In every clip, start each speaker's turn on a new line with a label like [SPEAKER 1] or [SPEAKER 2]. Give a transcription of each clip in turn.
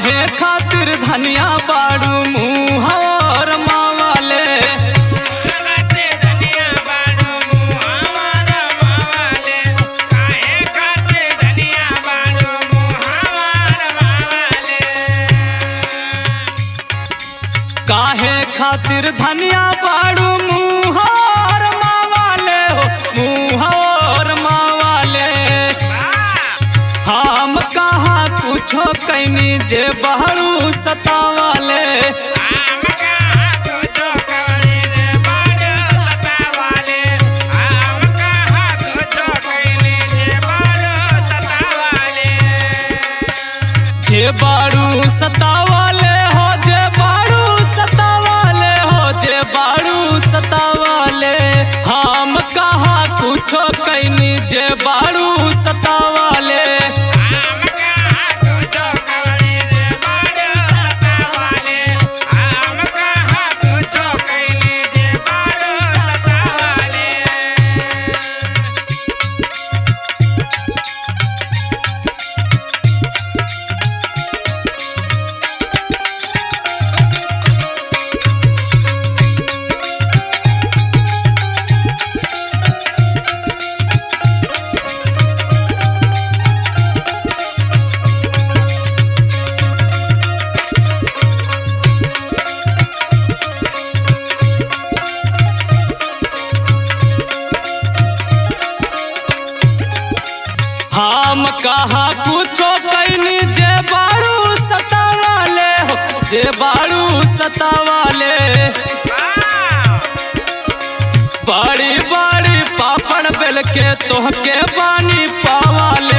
[SPEAKER 1] काहे खातिर धनिया बाड़ू मुँह और मावाले काहे खातिर धनिया बाड़ू मुँह और मावाले हो मुँह और मावाले हम कहाँ कुछो कैनी जे बहरू सतावाले जे बारू सतावाले हो जे बारू सतावाले हो जे बारू सतावाले हम कहाँ कुछो कैनी जे बारू सतावाले हम कहाँ कुछो कैनी जे बारू सतावाले हो जे बारू सतावाले बड़ी बड़ी पापड़ बेल के तोहके बानी पावाले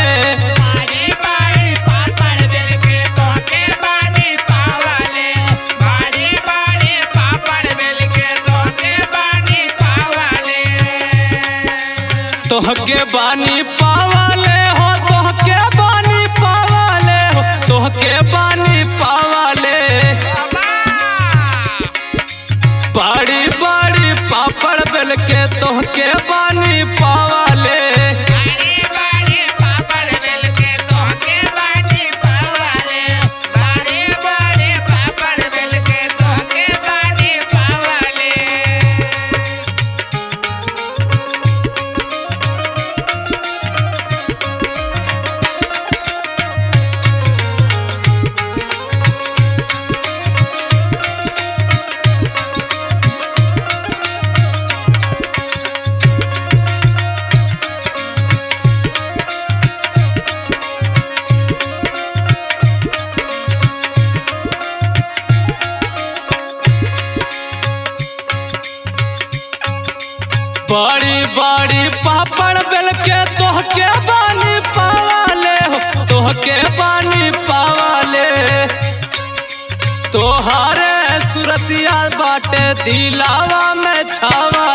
[SPEAKER 1] तोहके बानी पावाले हो तोहके बानी पावाले हो तोहके बानी पावाले बड़ी बड़ी पापड़ बेल के तोहके बानी पावाले बड़ी बड़ी पापड़ बेल के तोहके बानी पावाले हो तोहके बानी पावाले तोहारे सुरतिया बाटे दिलावा में छावा